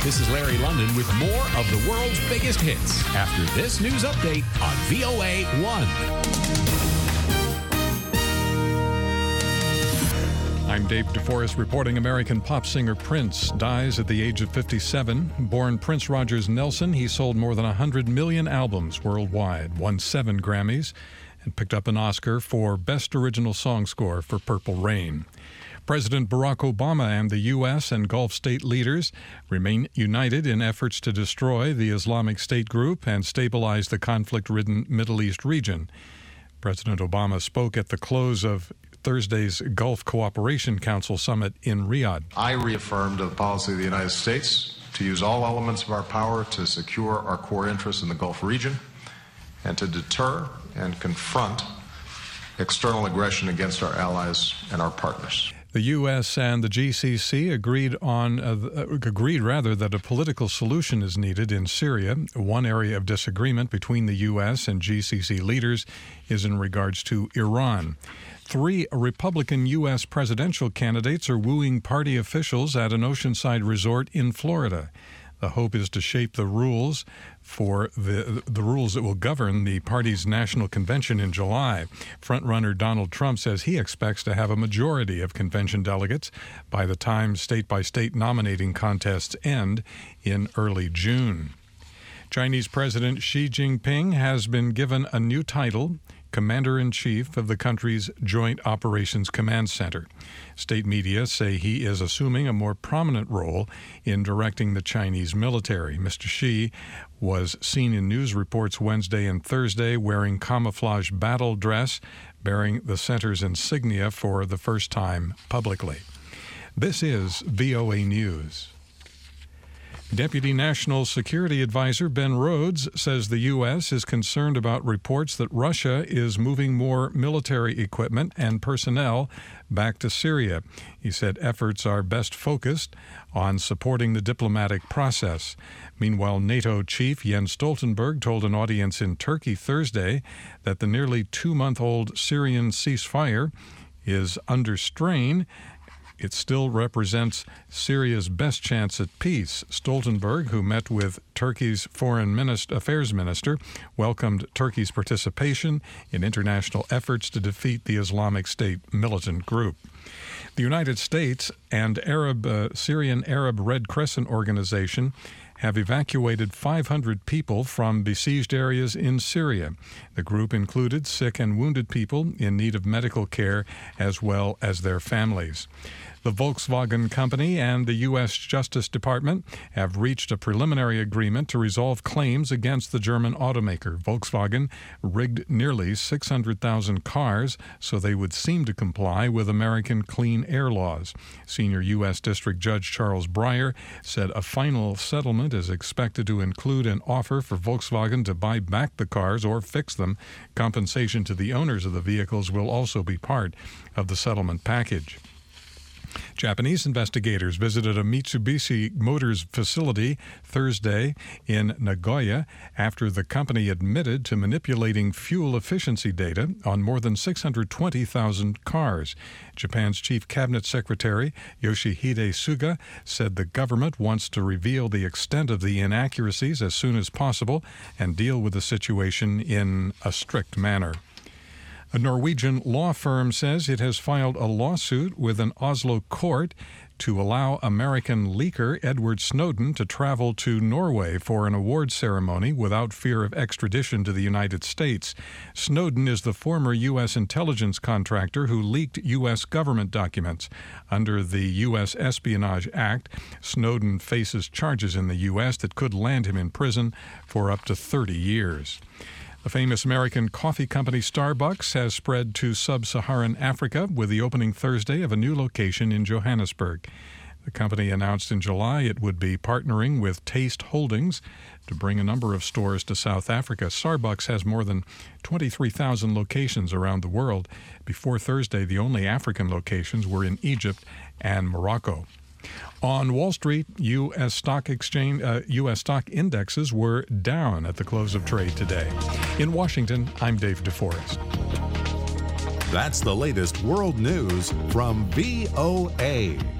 This is Larry London with more of the world's biggest hits after this news update on VOA 1. I'm Dave DeForest reporting American pop singer Prince dies at the age of 57. Born Prince Rogers Nelson, he sold more than 100 million albums worldwide, won 7 Grammys, and picked up an Oscar for Best Original Song Score for Purple Rain. President Barack Obama and the U.S. and Gulf state leaders remain united in efforts to destroy the Islamic State group and stabilize the conflict-ridden Middle East region. President Obama spoke at the close of Thursday's Gulf Cooperation Council summit in Riyadh. I reaffirmed the policy of the United States to use all elements of our power to secure our core interests in the Gulf region and to deter and confront external aggression against our allies and our partners. The U.S. and the GCC agreed that a political solution is needed in Syria. One area of disagreement between the U.S. and GCC leaders is in regards to Iran. 3 Republican U.S. presidential candidates are wooing party officials at an oceanside resort in Florida. The hope is to shape the rules for the rules that will govern the party's national convention in July. Frontrunner Donald Trump says he expects to have a majority of convention delegates by the time state-by-state nominating contests end in early June. Chinese President Xi Jinping has been given a new title, Commander-in-Chief of the country's Joint Operations Command Center. State media say he is assuming a more prominent role in directing the Chinese military. Mr. Xi was seen in news reports Wednesday and Thursday wearing camouflage battle dress, bearing the center's insignia for the first time publicly. This is VOA News. Deputy National Security Advisor Ben Rhodes says the U.S. is concerned about reports that Russia is moving more military equipment and personnel back to Syria. He said efforts are best focused on supporting the diplomatic process. Meanwhile, NATO chief Jens Stoltenberg told an audience in Turkey Thursday that the nearly 2-month-old Syrian ceasefire is under strain. It still represents Syria's best chance at peace. Stoltenberg, who met with Turkey's Foreign Affairs Minister, welcomed Turkey's participation in international efforts to defeat the Islamic State militant group. The United States and Syrian Arab Red Crescent Organization have evacuated 500 people from besieged areas in Syria. The group included sick and wounded people in need of medical care as well as their families. The Volkswagen Company and the U.S. Justice Department have reached a preliminary agreement to resolve claims against the German automaker. Volkswagen rigged nearly 600,000 cars so they would seem to comply with American clean air laws. Senior U.S. District Judge Charles Breyer said a final settlement is expected to include an offer for Volkswagen to buy back the cars or fix them. Compensation to the owners of the vehicles will also be part of the settlement package. Japanese investigators visited a Mitsubishi Motors facility Thursday in Nagoya after the company admitted to manipulating fuel efficiency data on more than 620,000 cars. Japan's Chief Cabinet Secretary Yoshihide Suga said the government wants to reveal the extent of the inaccuracies as soon as possible and deal with the situation in a strict manner. A Norwegian law firm says it has filed a lawsuit with an Oslo court to allow American leaker Edward Snowden to travel to Norway for an award ceremony without fear of extradition to the United States. Snowden is the former U.S. intelligence contractor who leaked U.S. government documents. Under the U.S. Espionage Act, Snowden faces charges in the U.S. that could land him in prison for up to 30 years. The famous American coffee company Starbucks has spread to sub-Saharan Africa with the opening Thursday of a new location in Johannesburg. The company announced in July it would be partnering with Taste Holdings to bring a number of stores to South Africa. Starbucks has more than 23,000 locations around the world. Before Thursday, the only African locations were in Egypt and Morocco. On Wall Street, U.S. stock indexes were down at the close of trade today. In Washington, I'm Dave DeForest. That's the latest world news from VOA.